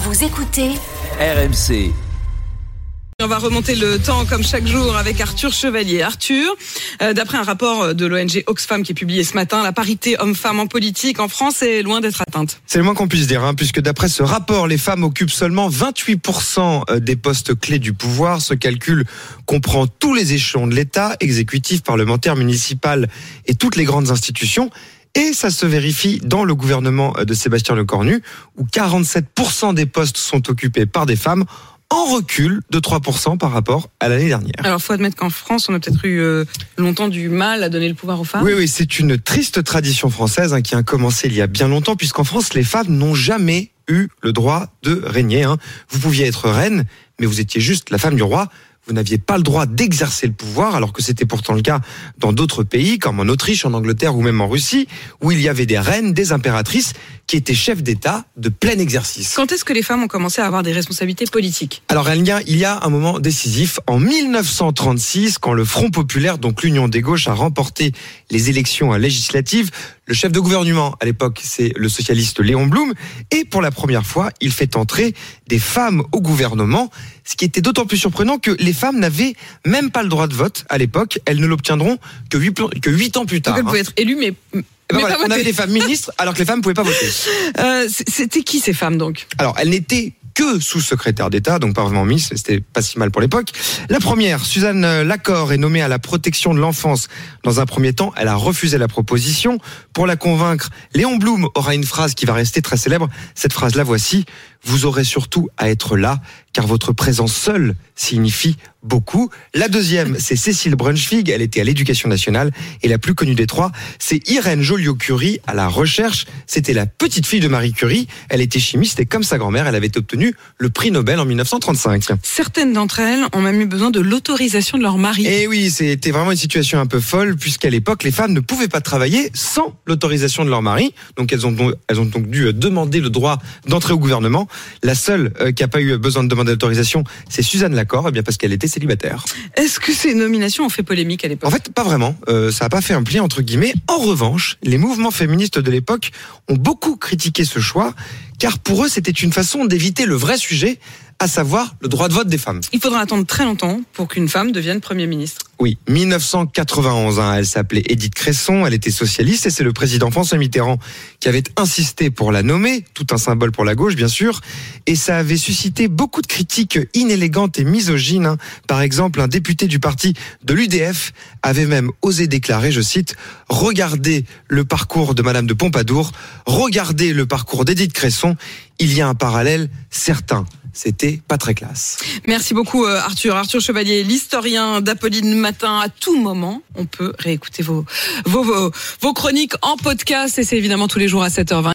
Vous écoutez RMC. On va remonter le temps comme chaque jour avec Arthur Chevalier. Arthur, d'après un rapport de l'ONG Oxfam qui est publié ce matin, la parité homme-femme en politique en France est loin d'être atteinte. C'est le moins qu'on puisse dire, puisque d'après ce rapport, les femmes occupent seulement 28% des postes clés du pouvoir. Ce calcul comprend tous les échelons de l'État, exécutif, parlementaire, municipal et toutes les grandes institutions. Et ça se vérifie dans le gouvernement de Sébastien Lecornu, où 47% des postes sont occupés par des femmes, en recul de 3% par rapport à l'année dernière. Alors, faut admettre qu'en France, on a peut-être eu longtemps du mal à donner le pouvoir aux femmes. Oui, c'est une triste tradition française qui a commencé il y a bien longtemps, puisqu'en France, les femmes n'ont jamais eu le droit de régner. Vous pouviez être reine, mais vous étiez juste la femme du roi. Vous n'aviez pas le droit d'exercer le pouvoir, alors que c'était pourtant le cas dans d'autres pays, comme en Autriche, en Angleterre ou même en Russie, où il y avait des reines, des impératrices, qui étaient chefs d'État de plein exercice. Quand est-ce que les femmes ont commencé à avoir des responsabilités politiques ? Alors, il y a un moment décisif. En 1936, quand le Front populaire, donc l'Union des gauches, a remporté les élections législatives, le chef de gouvernement, à l'époque, c'est le socialiste Léon Blum, et pour la première fois, il fait entrer des femmes au gouvernement, ce qui était d'autant plus surprenant que les femmes n'avaient même pas le droit de vote à l'époque. Elles ne l'obtiendront que 8 ans plus tard. Donc elles pouvaient être élues, mais voilà, on avait des femmes ministres, alors que les femmes ne pouvaient pas voter. C'était qui ces femmes donc ? Alors, elles n'étaient que sous-secrétaire d'État, donc pas vraiment ministre, c'était pas si mal pour l'époque. La première, Suzanne Lacorre, est nommée à la protection de l'enfance. Dans un premier temps, elle a refusé la proposition. Pour la convaincre, Léon Blum aura une phrase qui va rester très célèbre. Cette phrase-là, voici: vous aurez surtout à être là, car votre présence seule signifie beaucoup. La deuxième, c'est Cécile Brunschvig, elle était à l'Éducation nationale. Et la plus connue des trois, c'est Irène Joliot-Curie à la recherche. C'était la petite fille de Marie Curie. Elle était chimiste et comme sa grand-mère, elle avait obtenu le prix Nobel en 1935. Certaines d'entre elles ont même eu besoin de l'autorisation de leur mari. Et oui, c'était vraiment une situation un peu folle, puisqu'à l'époque, les femmes ne pouvaient pas travailler sans l'autorisation de leur mari. Donc elles ont donc dû demander le droit d'entrer au gouvernement. La seule qui n'a pas eu besoin de demander l'autorisation, c'est Suzanne Lacorre, parce qu'elle était célibataire. Est-ce que ces nominations ont fait polémique à l'époque ? En fait, pas vraiment. Ça n'a pas fait un pli, entre guillemets. En revanche, les mouvements féministes de l'époque ont beaucoup critiqué ce choix, car pour eux, c'était une façon d'éviter le vrai sujet, à savoir le droit de vote des femmes. Il faudra attendre très longtemps pour qu'une femme devienne Premier ministre. Oui, 1991, elle s'appelait Édith Cresson, elle était socialiste et c'est le président François Mitterrand qui avait insisté pour la nommer, tout un symbole pour la gauche bien sûr, et ça avait suscité beaucoup de critiques inélégantes et misogynes. Par exemple, un député du parti de l'UDF avait même osé déclarer, je cite, « Regardez le parcours de Madame de Pompadour, regardez le parcours d'Édith Cresson, il y a un parallèle certain. » C'était pas très classe. Merci beaucoup Arthur. Arthur Chevalier, l'historien d'Apolline Matin. À tout moment, on peut réécouter vos chroniques en podcast et c'est évidemment tous les jours à 7h20.